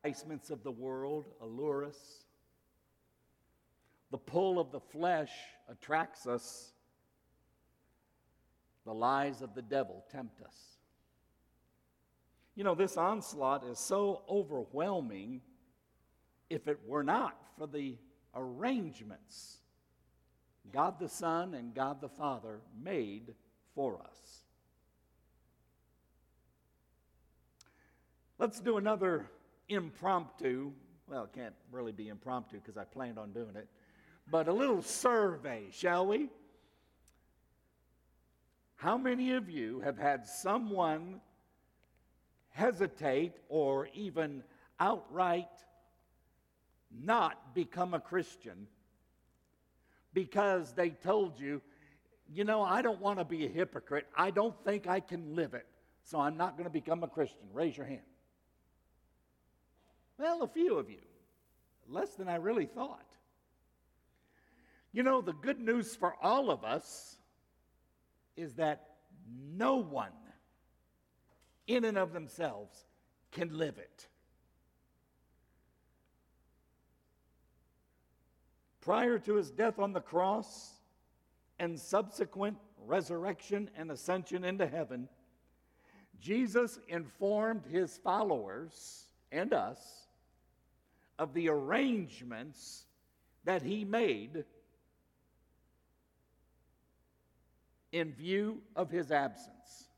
enticements of the world allure us. The pull of the flesh attracts us. The lies of the devil tempt us. You know, this onslaught is so overwhelming if it were not for the arrangements God the Son and God the Father made for us. Let's do another impromptu, well, it can't really be impromptu because I planned on doing it, but a little survey, shall we? How many of you have had someone hesitate or even outright not become a Christian because they told you, you know, I don't want to be a hypocrite. I don't think I can live it, so I'm not going to become a Christian. Raise your hand. Well, a few of you. Less than I really thought. You know, the good news for all of us is that no one in and of themselves can live it. Prior to his death on the cross and subsequent resurrection and ascension into heaven, Jesus informed his followers and us of the arrangements that he made in view of his absence.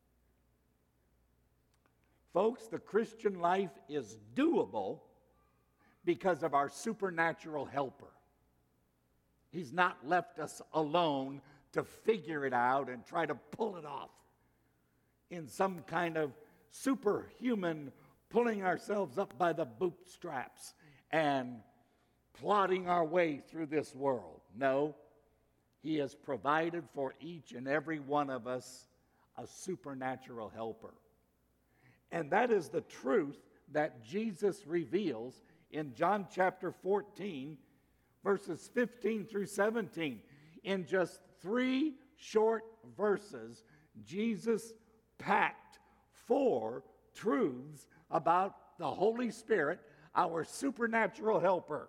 Folks, the Christian life is doable because of our supernatural helper. He's not left us alone to figure it out and try to pull it off in some kind of superhuman pulling ourselves up by the bootstraps and plodding our way through this world. No, he has provided for each and every one of us a supernatural helper. And that is the truth that Jesus reveals in John chapter 14, verses 15 through 17. In just 3 short verses, Jesus packed 4 truths about the Holy Spirit, our supernatural helper,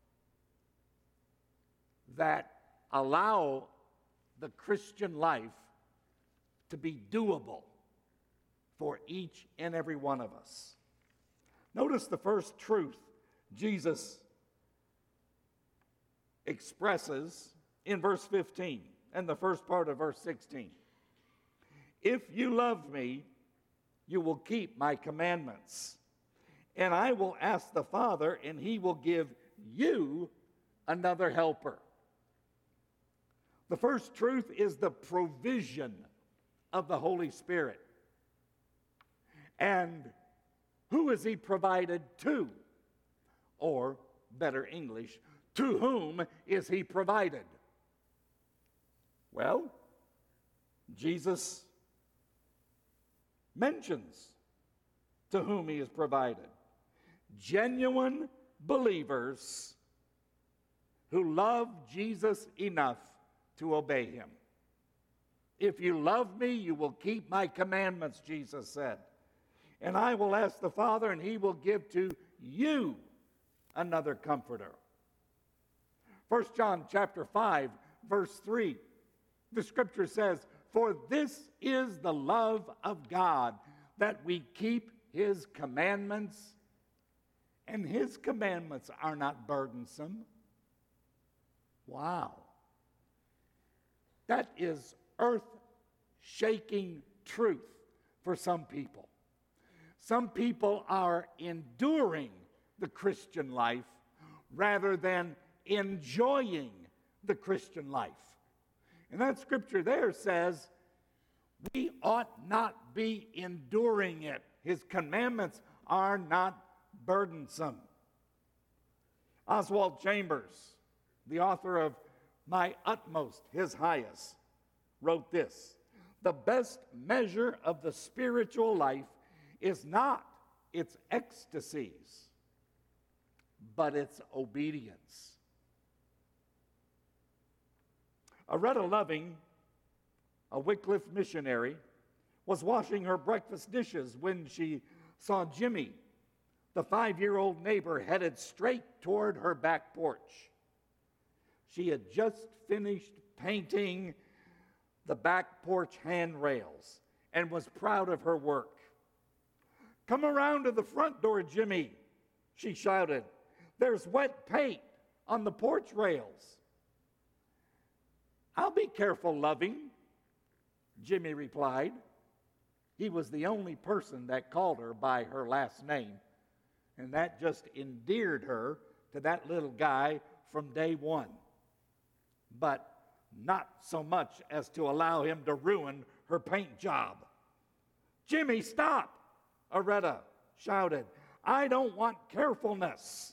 that allow the Christian life to be doable for each and every one of us. Notice the first truth Jesus expresses in verse 15 and the first part of verse 16. If you love me, you will keep my commandments, and I will ask the Father, and he will give you another helper. The first truth is the provision of the Holy Spirit. And who is he provided to? Or, better English, to whom is he provided? Well, Jesus mentions to whom he is provided. Genuine believers who love Jesus enough to obey him. If you love me, you will keep my commandments, Jesus said. And I will ask the Father, and he will give to you another comforter. 1 John chapter 5, verse 3, the scripture says, for this is the love of God, that we keep his commandments, and his commandments are not burdensome. Wow. That is earth-shaking truth for some people. Some people are enduring the Christian life rather than enjoying the Christian life. And that scripture there says we ought not be enduring it. His commandments are not burdensome. Oswald Chambers, the author of My Utmost, His Highest, wrote this: the best measure of the spiritual life is not its ecstasies, but its obedience. Aretta Loving, a Wycliffe missionary, was washing her breakfast dishes when she saw Jimmy The 5-year-old neighbor headed straight toward her back porch. She had just finished painting the back porch handrails and was proud of her work. "Come around to the front door, Jimmy," she shouted. "There's wet paint on the porch rails." "I'll be careful, loving," Jimmy replied. He was the only person that called her by her last name, and that just endeared her to that little guy from day one. But not so much as to allow him to ruin her paint job. "Jimmy, stop!" Aretta shouted. "I don't want carefulness."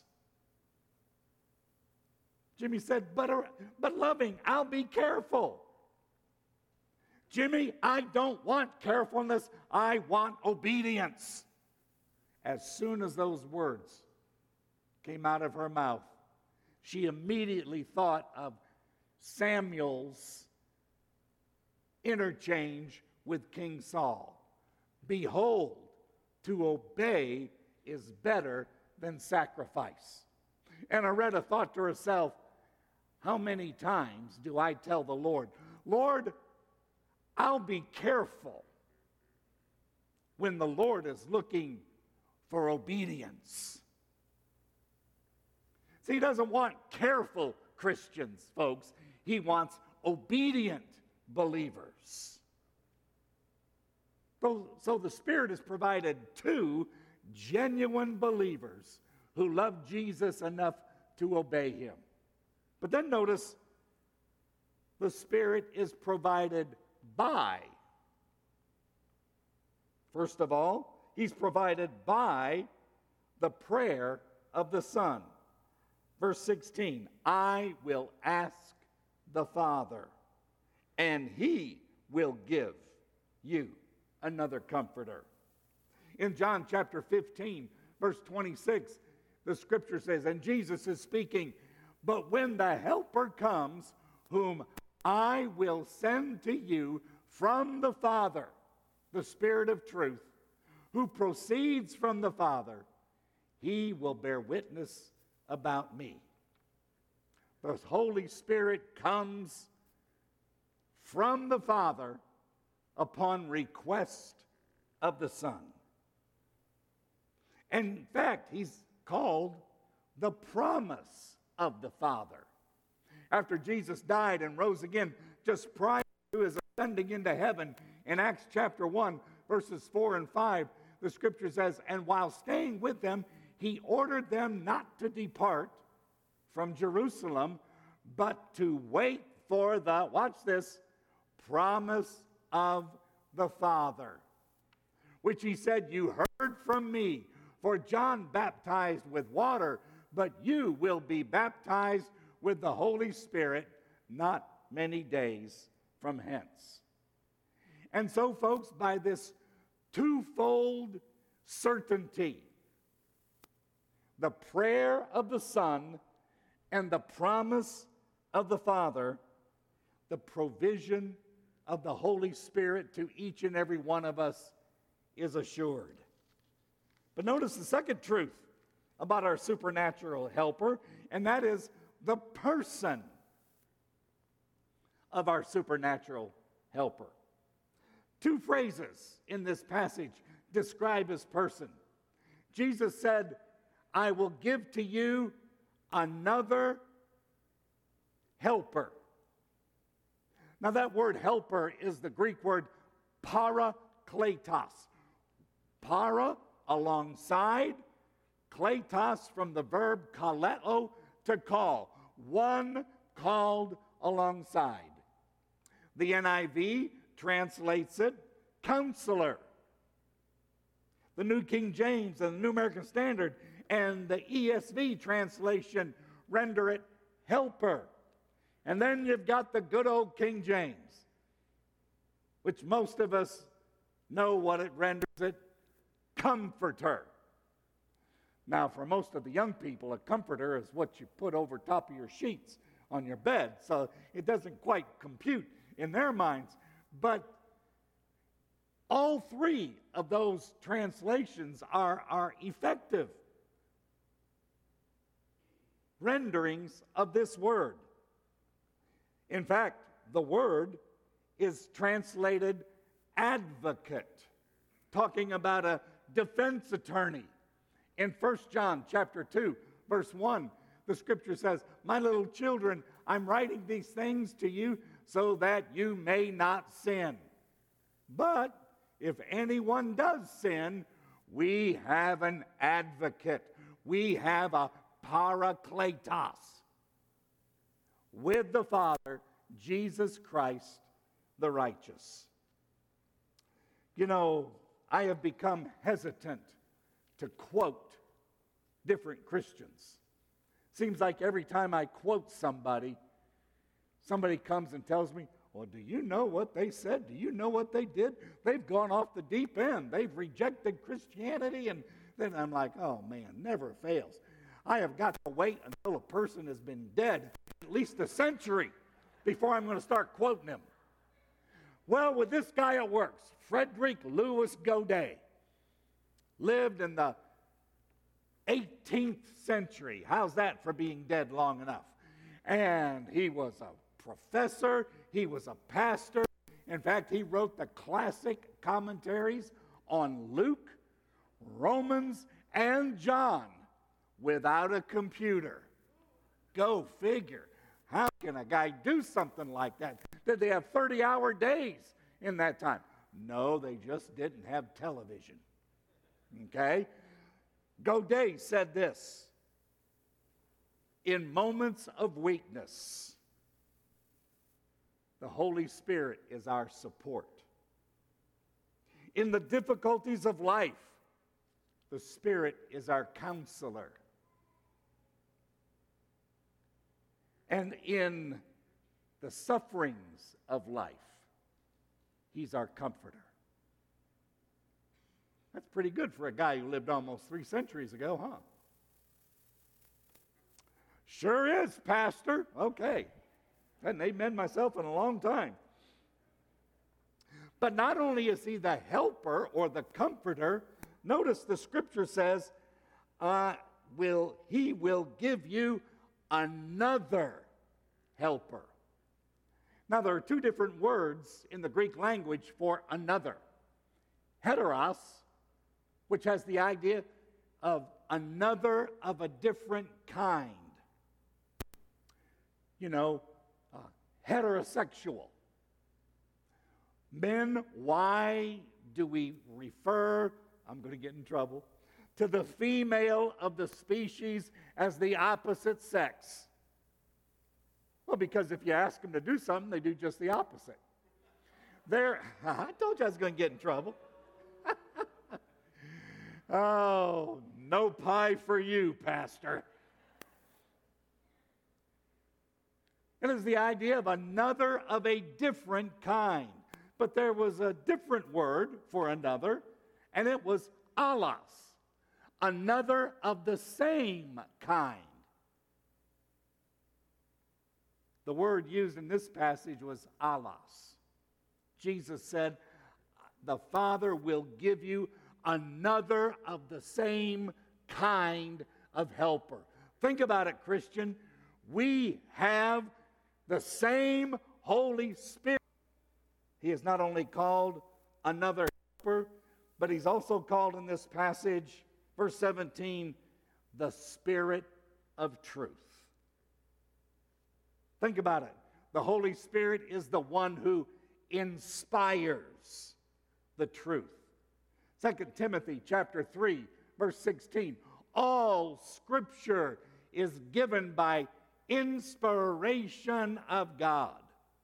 Jimmy said, but loving, I'll be careful." "Jimmy, I don't want carefulness. I want obedience." As soon as those words came out of her mouth, she immediately thought of Samuel's interchange with King Saul. "Behold, to obey is better than sacrifice." And Aretta thought to herself, how many times do I tell the Lord, "Lord, I'll be careful," when the Lord is looking for obedience? See, he doesn't want careful Christians, folks. He wants obedient believers. So the Spirit has provided 2 genuine believers who love Jesus enough to obey him. But then notice, the Spirit is provided by. First of all, he's provided by the prayer of the Son. Verse 16, "I will ask the Father, and he will give you another comforter." In John chapter 15, verse 26, the scripture says, and Jesus is speaking, "But when the Helper comes, whom I will send to you from the Father, the Spirit of truth, who proceeds from the Father, he will bear witness about me." The Holy Spirit comes from the Father upon request of the Son. And in fact, he's called the promise of the Father. After Jesus died and rose again, just prior to his ascending into heaven, in Acts chapter 1, verses 4 and 5, the scripture says, "And while staying with them, he ordered them not to depart from Jerusalem, but to wait for the," watch this, "promise of the Father, which he said, 'You heard from me, for John baptized with water, but you will be baptized with the Holy Spirit not many days from hence.'" And so, folks, by this twofold certainty, the prayer of the Son and the promise of the Father, the provision of the Holy Spirit to each and every one of us is assured. But notice the second truth about our supernatural helper, and that is the person of our supernatural helper. 2 phrases in this passage describe his person. Jesus said, "I will give to you another helper." Now that word helper is the Greek word parakletos. Para, alongside, kletos from the verb kaleo, to call. One called alongside. The NIV translates it counselor. The New King James and the New American Standard and the ESV translation render it helper. And then you've got the good old King James, which most of us know what it renders it, comforter. Now, for most of the young people, a comforter is what you put over top of your sheets on your bed, so it doesn't quite compute in their minds. But all 3 of those translations are effective renderings of this word. In fact, the word is translated advocate, talking about a defense attorney. In 1 John chapter 2, verse 1, the scripture says, "My little children, I'm writing these things to you so that you may not sin. But if anyone does sin, we have an advocate. We have a parakletos with the Father, Jesus Christ, the righteous." You know, I have become hesitant to quote different Christians. Seems like every time I quote somebody comes and tells me, "Well, do you know what they said? Do you know what they did? They've gone off the deep end. They've rejected Christianity." And then I'm like, oh man, never fails. I have got to wait until a person has been dead at least a century before I'm going to start quoting him. Well, with this guy it works. Frederick Louis Godet lived in the 18th century. How's that for being dead long enough? And he was a professor. He was a pastor. In fact, he wrote the classic commentaries on Luke, Romans, and John without a computer. Go figure. How can a guy do something like that? Did they have 30-hour days in that time? No, they just didn't have television. Okay? Godet said this: "In moments of weakness, the Holy Spirit is our support. In the difficulties of life, the Spirit is our counselor. And in the sufferings of life, He's our comforter." That's pretty good for a guy who lived almost 3 centuries ago, huh? Sure is, Pastor. Okay. Hadn't amen myself in a long time. But not only is He the helper or the comforter, notice the scripture says, He will give you another helper. Now, there are 2 different words in the Greek language for another. Heteros, which has the idea of another of a different kind. You know, heterosexual. Men, why do we refer, I'm going to get in trouble, to the female of the species as the opposite sex? Well, because if you ask them to do something, they do just the opposite. I told you I was going to get in trouble. Oh, no pie for you, Pastor. It is the idea of another of a different kind. But there was a different word for another, and it was allos, another of the same kind. The word used in this passage was allos. Jesus said, "The Father will give you another of the same kind of helper." Think about it, Christian. We have the same Holy Spirit. He is not only called another helper, but He's also called in this passage, verse 17, the Spirit of truth. Think about it. The Holy Spirit is the one who inspires the truth. 2 Timothy chapter 3, verse 16. All Scripture is given by inspiration of God.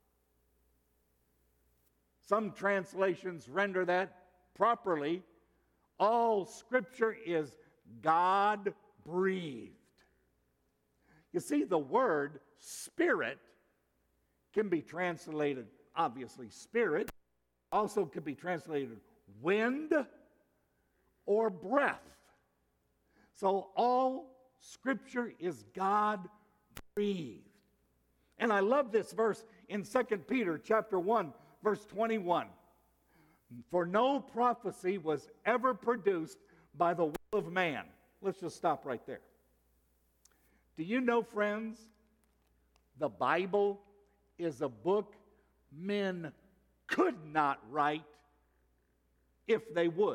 Some translations render that properly. All Scripture is God-breathed. You see, the word spirit can be translated, obviously, spirit, also can be translated wind or breath. So all Scripture is God-breathed. And I love this verse in 2 Peter chapter 1, verse 21. For no prophecy was ever produced by the will of man. Let's just stop right there. Do you know, friends, the Bible is a book men could not write if they would?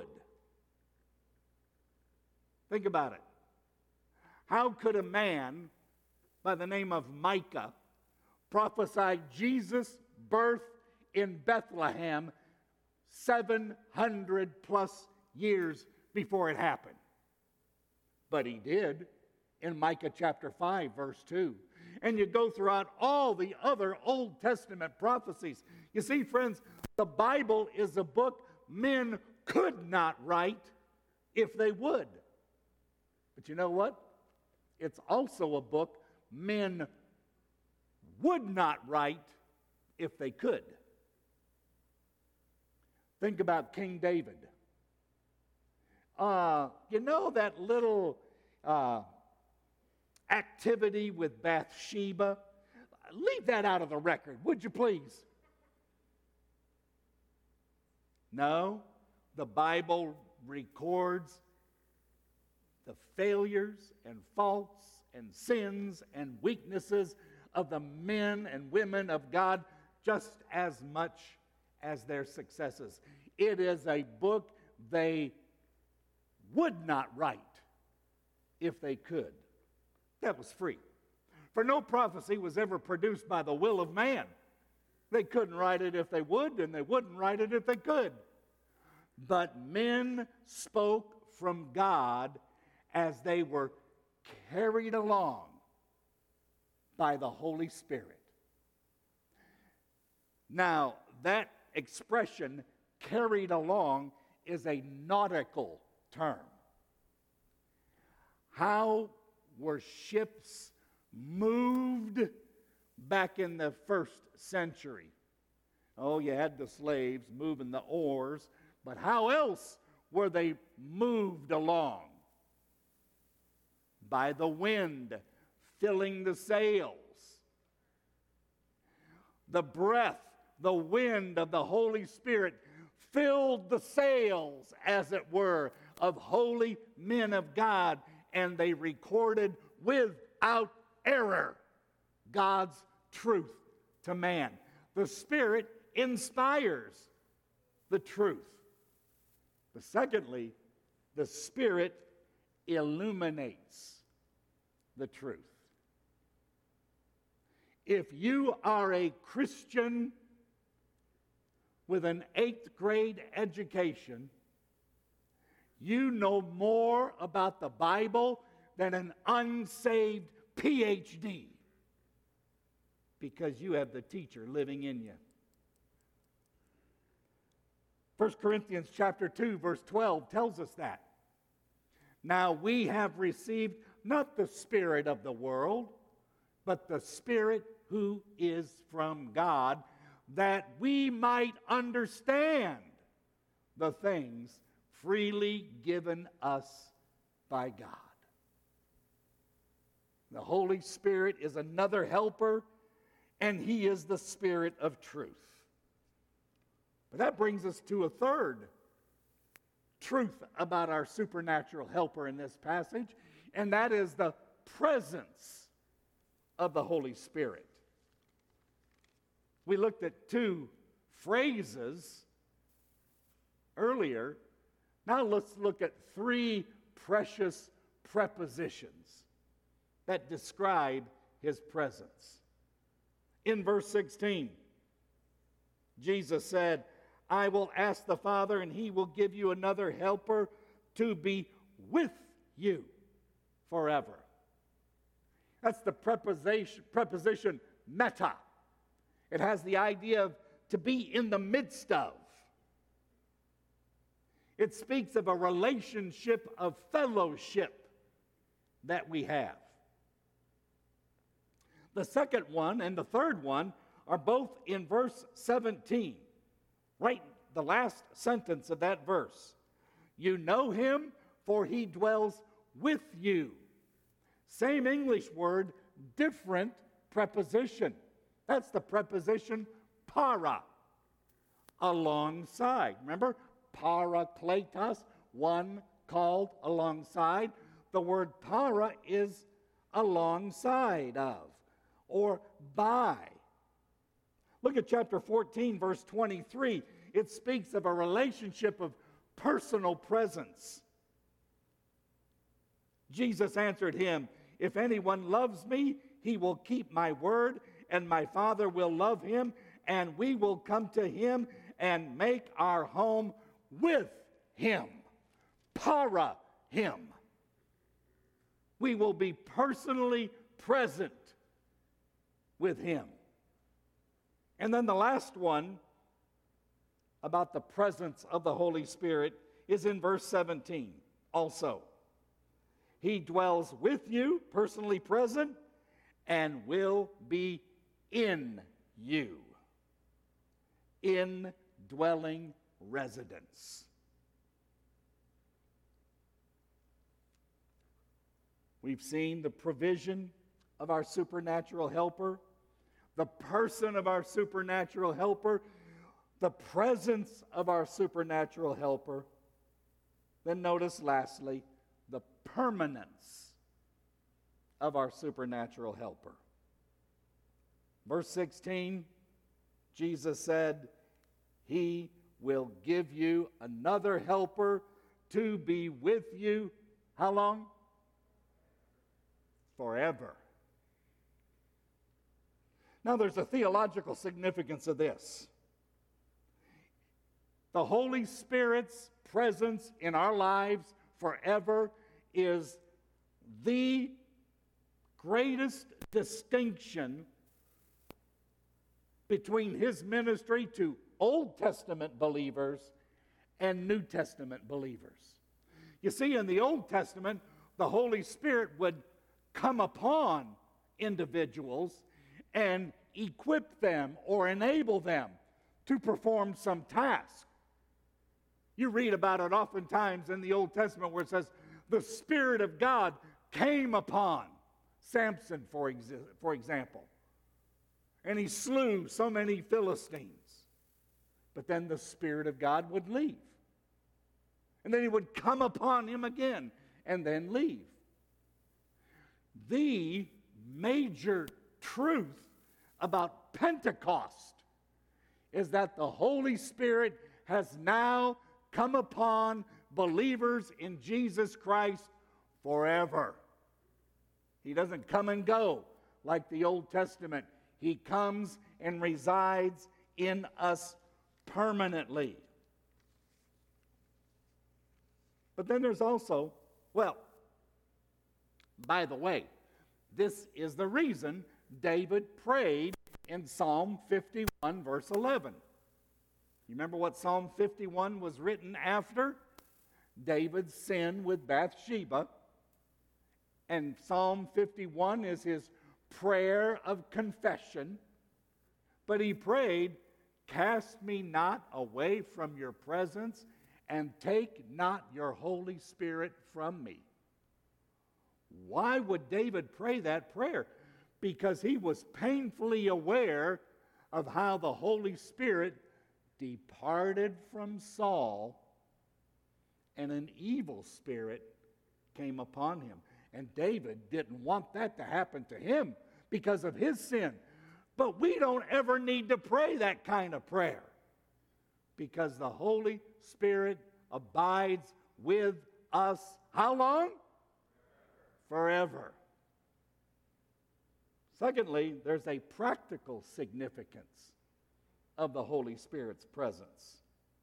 Think about it. How could a man by the name of Micah prophesy Jesus' birth in Bethlehem 700 plus years before it happened? But he did in Micah chapter 5, verse 2. And you go throughout all the other Old Testament prophecies. You see, friends, the Bible is a book men could not write if they would. But you know what? It's also a book men would not write if they could. Think about King David. You know that little activity with Bathsheba? Leave that out of the record, would you please? No, the Bible records the failures and faults and sins and weaknesses of the men and women of God just as much as their successes. It is a book they would not write if they could. That was free. For no prophecy was ever produced by the will of man. They couldn't write it if they would, and they wouldn't write it if they could. But men spoke from God as they were carried along by the Holy Spirit. Now, that expression, carried along, is a nautical term. How were ships moved back in the first century? Oh, you had the slaves moving the oars, but how else were they moved along? By the wind filling the sails. The breath, the wind of the Holy Spirit filled the sails, as it were, of holy men of God, and they recorded without error God's truth to man. The Spirit inspires the truth. But secondly, the Spirit illuminates the truth. If you are a Christian with an 8th grade education, you know more about the Bible than an unsaved PhD, because you have the teacher living in you. 1 Corinthians chapter 2, verse 12 tells us that. Now we have received not the spirit of the world, but the Spirit who is from God, that we might understand the things freely given us by God. The Holy Spirit is another helper, and He is the Spirit of truth. But that brings us to a third truth about our supernatural helper in this passage, and that is the presence of the Holy Spirit. We looked at 2 phrases earlier. Now let's look at 3 precious prepositions that describe His presence. In verse 16, Jesus said, I will ask the Father, and He will give you another helper to be with you forever. That's the preposition meta. It has the idea of to be in the midst of. It speaks of a relationship of fellowship that we have. The second one and the third one are both in verse 17. Right, the last sentence of that verse. You know Him, for He dwells with you. Same English word, different preposition. That's the preposition para, alongside. Remember, parakletos, one called alongside. The word para is alongside of or by. Look at chapter 14, verse 23. It speaks of a relationship of personal presence. Jesus answered him, "If anyone loves me, he will keep my word, and my Father will love him, and we will come to him and make our home with him." Para him. We will be personally present with him. And then the last one about the presence of the Holy Spirit is in verse 17 also. He dwells with you, personally present, and will be in you. Indwelling residence. We've seen the provision of our supernatural helper, the person of our supernatural helper, the presence of our supernatural helper. Then notice lastly, the permanence of our supernatural helper. Verse 16, Jesus said, "He will give you another helper to be with you." How long? Forever. Now there's a theological significance of this. The Holy Spirit's presence in our lives forever is the greatest distinction between his ministry to Old Testament believers and New Testament believers. You see, in the Old Testament, the Holy Spirit would come upon individuals and equip them or enable them to perform some task. You read about it oftentimes in the Old Testament where it says, the Spirit of God came upon Samson, for example, and he slew so many Philistines. But then the Spirit of God would leave. And then he would come upon him again and then leave. The major truth about Pentecost is that the Holy Spirit has now come upon believers in Jesus Christ forever. He doesn't come and go like the Old Testament. He comes and resides in us permanently. But then there's also, by the way, this is the reason David prayed in Psalm 51, verse 11. You remember what Psalm 51 was written after? David's sin with Bathsheba. And Psalm 51 is his prayer of confession. But he prayed, "Cast me not away from your presence, and take not your Holy Spirit from me." Why would David pray that prayer? Because he was painfully aware of how the Holy Spirit departed from Saul and an evil spirit came upon him. And David didn't want that to happen to him because of his sin. But we don't ever need to pray that kind of prayer because the Holy Spirit abides with us. How long? Forever. Secondly, there's a practical significance of the Holy Spirit's presence.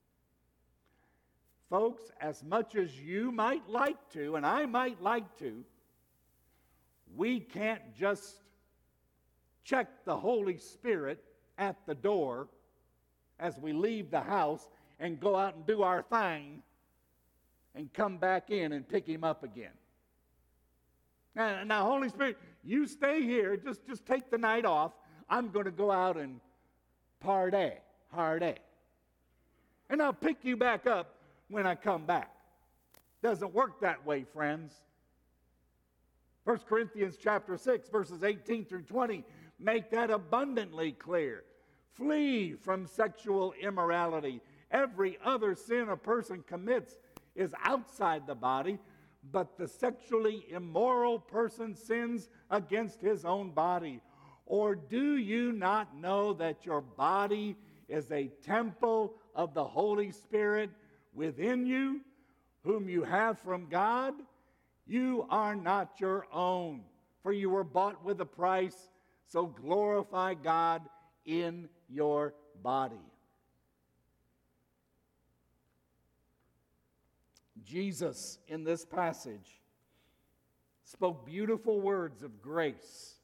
Folks, as much as you might like to, and I might like to, we can't just check the Holy Spirit at the door as we leave the house and go out and do our thing and come back in and pick him up again. Now, Holy Spirit, you stay here. Just take the night off. I'm going to go out and party. And I'll pick you back up when I come back. Doesn't work that way, friends. 1 Corinthians chapter 6, verses 18 through 20 make that abundantly clear. Flee from sexual immorality. Every other sin a person commits is outside the body, but the sexually immoral person sins against his own body. Or do you not know that your body is a temple of the Holy Spirit within you, whom you have from God? You are not your own, for you were bought with a price, so glorify God in your body. Jesus, in this passage, spoke beautiful words of grace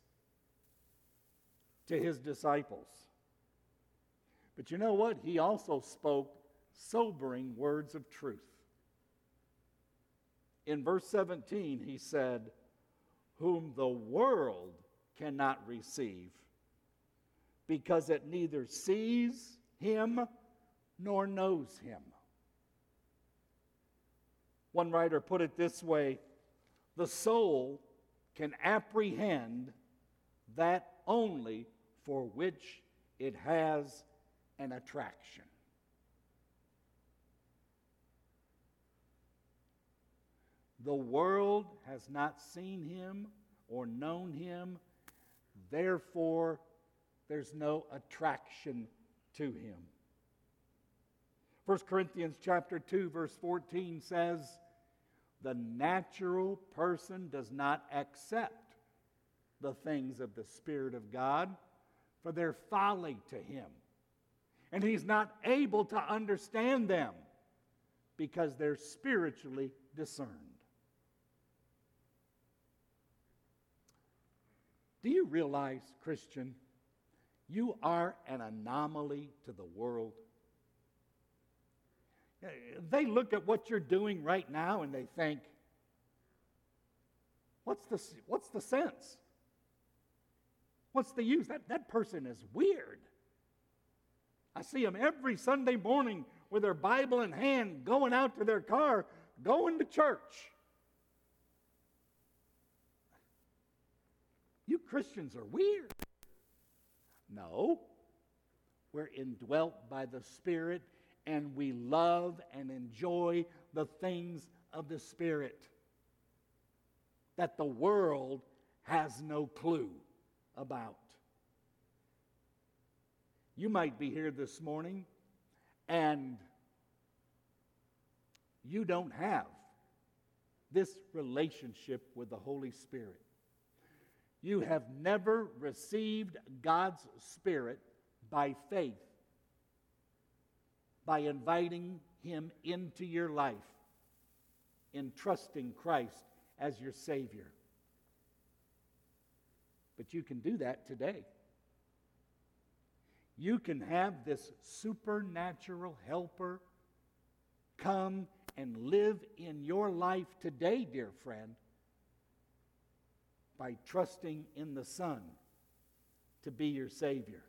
to his disciples. But you know what? He also spoke sobering words of truth. In verse 17, he said, whom the world cannot receive, because it neither sees him nor knows him. One writer put it this way: the soul can apprehend that only for which it has an attraction. The world has not seen him or known him, therefore there's no attraction to him. 1 Corinthians chapter 2, verse 14 says, the natural person does not accept the things of the Spirit of God, for they're folly to him. And he's not able to understand them because they're spiritually discerned. Do you realize, Christian, you are an anomaly to the world? They look at what you're doing right now and they think, what's the sense? What's the use? That person is weird. I see them every Sunday morning with their Bible in hand, going out to their car, going to church. You Christians are weird. No, we're indwelt by the Spirit, and we love and enjoy the things of the Spirit that the world has no clue about. You might be here this morning and you don't have this relationship with the Holy Spirit. You have never received God's Spirit by faith, by inviting Him into your life, in trusting Christ as your Savior. But you can do that today. You can have this supernatural helper come and live in your life today, dear friend, by trusting in the Son to be your Savior.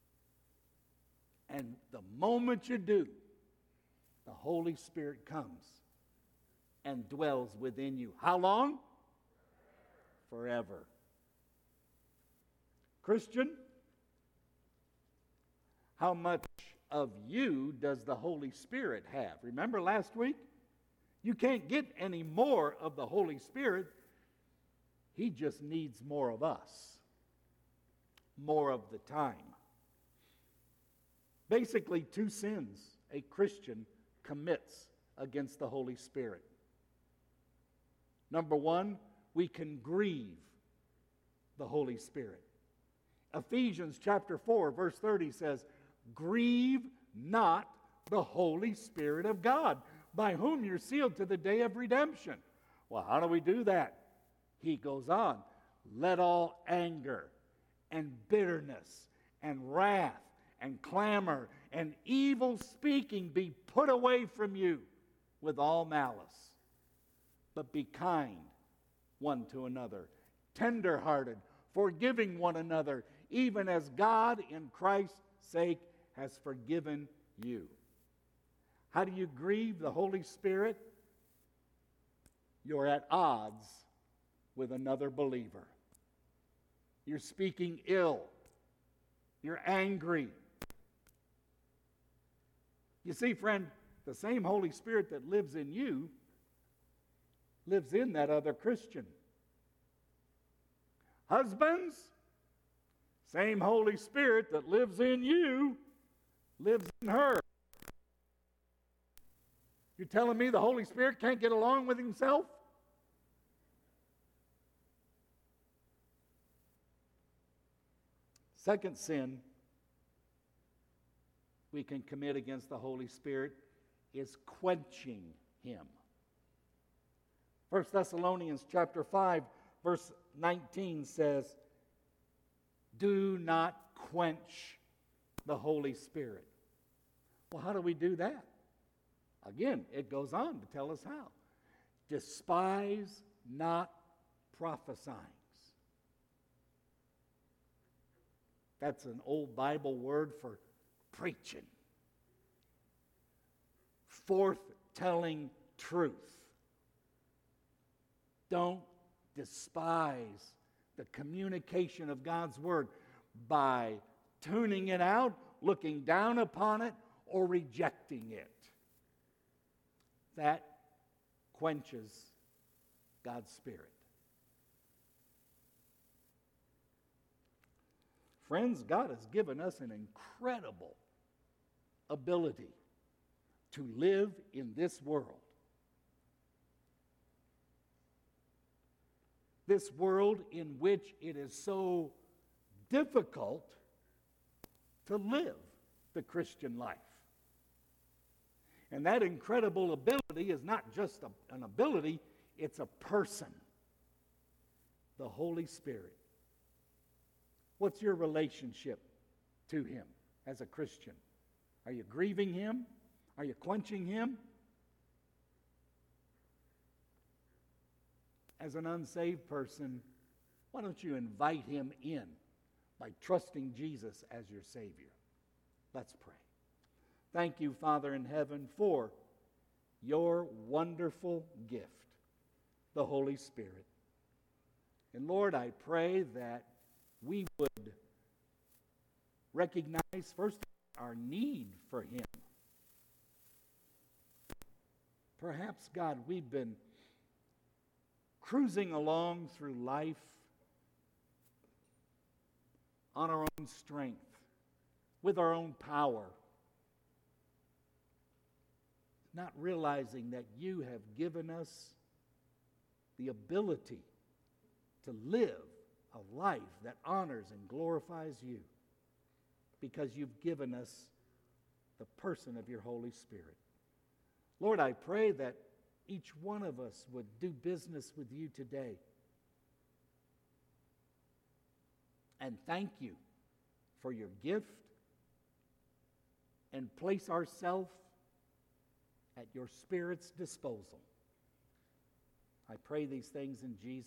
And the moment you do, the Holy Spirit comes and dwells within you. How long? Forever. Christian, how much of you does the Holy Spirit have? Remember last week? You can't get any more of the Holy Spirit. He just needs more of us, more of the time. Basically, two sins a Christian commits against the Holy Spirit. Number one, we can grieve the Holy Spirit. Ephesians chapter 4, verse 30 says, grieve not the Holy Spirit of God, by whom you're sealed to the day of redemption. Well, how do we do that? He goes on, let all anger and bitterness and wrath and clamor and evil speaking be put away from you with all malice. But be kind one to another, tender-hearted, forgiving one another, even as God in Christ's sake has forgiven you. How do you grieve the Holy Spirit? You're at odds with another believer. You're speaking ill. You're angry. You see, friend, the same Holy Spirit that lives in you lives in that other Christian. Husbands, same Holy Spirit that lives in you lives in her. You're telling me the Holy Spirit can't get along with himself? Second sin we can commit against the Holy Spirit is quenching him. 1 Thessalonians chapter 5, verse 19 says, do not quench the Holy Spirit. Well, how do we do that? Again, it goes on to tell us how. Despise not prophesying. That's an old Bible word for preaching. Forth-telling truth. Don't despise the communication of God's Word by tuning it out, looking down upon it, or rejecting it. That quenches God's Spirit. Friends, God has given us an incredible ability to live in this world. This world in which it is so difficult to live the Christian life. And that incredible ability is not just an ability, it's a person. The Holy Spirit. What's your relationship to him as a Christian? Are you grieving him? Are you quenching him? As an unsaved person, why don't you invite him in by trusting Jesus as your Savior? Let's pray. Thank you, Father in heaven, for your wonderful gift, the Holy Spirit. And Lord, I pray that we would recognize first our need for him. Perhaps, God, we've been cruising along through life on our own strength, with our own power, not realizing that you have given us the ability to live a life that honors and glorifies you, because you've given us the person of your Holy Spirit. Lord, I pray that each one of us would do business with you today. And thank you for your gift, and place ourselves at your Spirit's disposal. I pray these things in Jesus'